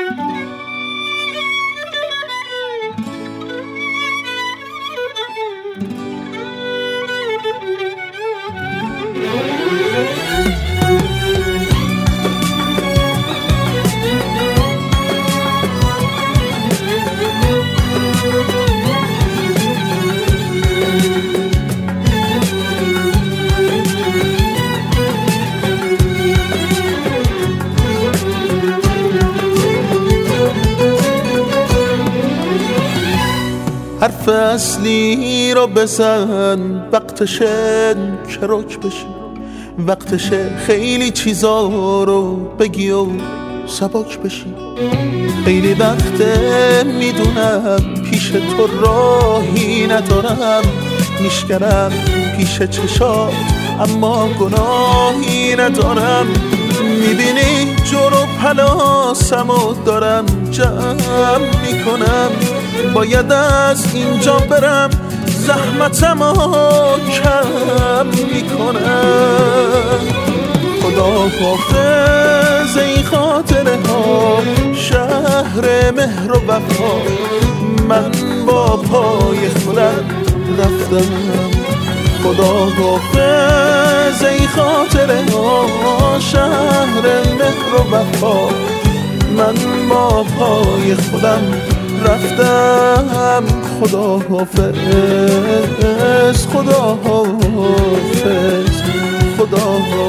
حرف اصلی رو بزن، وقتشه که رک بشی، وقتشه خیلی چیزا رو بگی و سبک بشی. خیلی وقته میدونم پیش تو راهی ندارم، میشکنم پیش چشات اما گناهی ندارم. میبینی جور و پلاسمو دارم جمع میکنم، باید از اینجا برم زحمتمو کم میکنم. خدا حافظ ای خاطره ها شهر مهر و وفا، من با پای خودم رفتم. خدا حافظ ای خاطره ها شهر مهر و وفا، من با پای خودم رفتم. خدا حافظ، خدا حافظ، خدا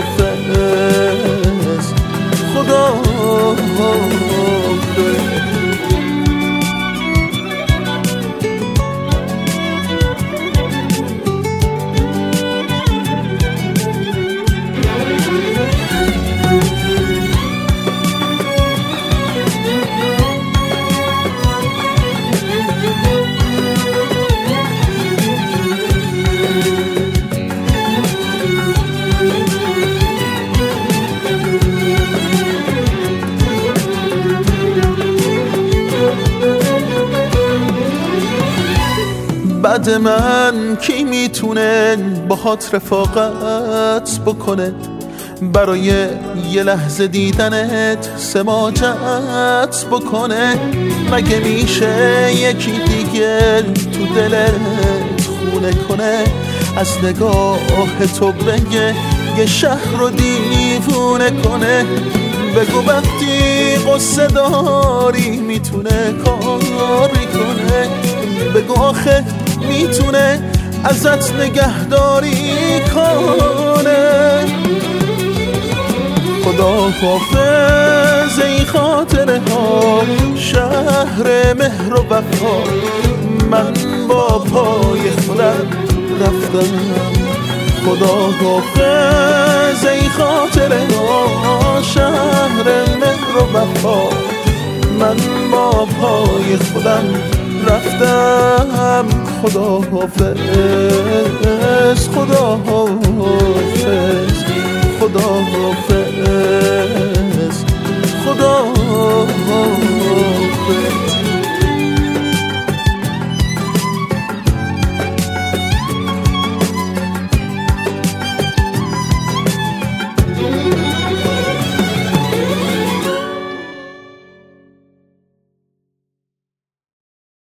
حافظ، خدا حافظ. بعد من کی میتونه باهات رفاقت بکنه، برای یه لحظه دیدنت سماجت بکنه؟ مگه میشه یکی دیگه تو دلت خونه کنه، از نگاه تو بگه یه شهر رو دیوونه کنه؟ بگو وقتی قصه داری میتونه کاری کنه، بگو آخه میتونه ازت نگهداری کنه. خدا حافظ ای خاطره ها شهر مهر و وفا، من با پای خودم رفتم. خدا حافظ ای خاطره ها شهر مهر و وفا، من با پای خودم رفتم. خدا حافظ، خدا حافظ.